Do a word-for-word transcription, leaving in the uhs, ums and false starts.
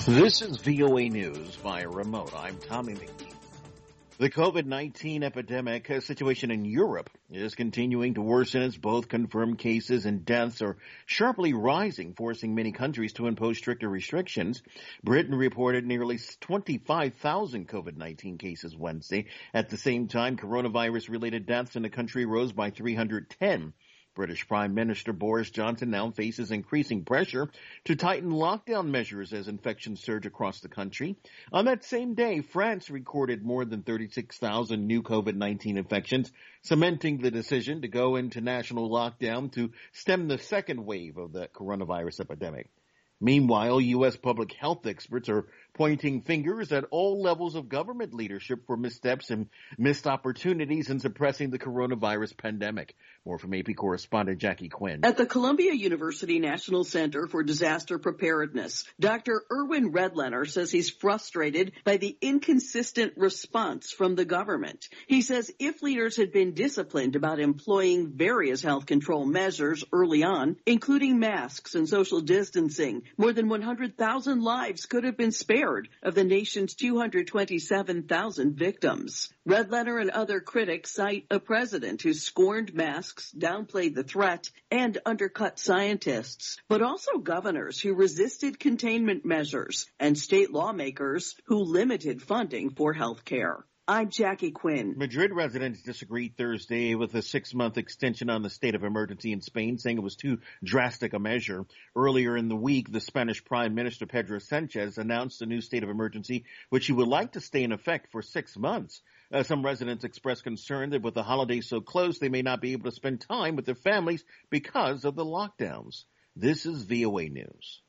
This is V O A News via remote. I'm Tommy McGee. The COVID nineteen epidemic situation in Europe is continuing to worsen as both confirmed cases and deaths are sharply rising, forcing many countries to impose stricter restrictions. Britain reported nearly twenty-five thousand COVID nineteen cases Wednesday. At the same time, coronavirus-related deaths in the country rose by three hundred ten. British Prime Minister Boris Johnson now faces increasing pressure to tighten lockdown measures as infections surge across the country. On that same day, France recorded more than thirty-six thousand new COVID nineteen infections, cementing the decision to go into national lockdown to stem the second wave of the coronavirus epidemic. Meanwhile, U S public health experts are pointing fingers at all levels of government leadership for missteps and missed opportunities in suppressing the coronavirus pandemic. More from A P correspondent Jackie Quinn. At the Columbia University National Center for Disaster Preparedness, Doctor Erwin Redlener says he's frustrated by the inconsistent response from the government. He says if leaders had been disciplined about employing various health control measures early on, including masks and social distancing, more than one hundred thousand lives could have been spared of the nation's two hundred twenty-seven thousand victims. Redlener and other critics cite a president who scorned masks, downplayed the threat, and undercut scientists, but also governors who resisted containment measures and state lawmakers who limited funding for health care. I'm Jackie Quinn. Madrid residents disagreed Thursday with a six-month extension on the state of emergency in Spain, saying it was too drastic a measure. Earlier in the week, the Spanish Prime Minister Pedro Sanchez announced a new state of emergency, which he would like to stay in effect for six months. Uh, some residents expressed concern that with the holidays so close, they may not be able to spend time with their families because of the lockdowns. This is V O A News.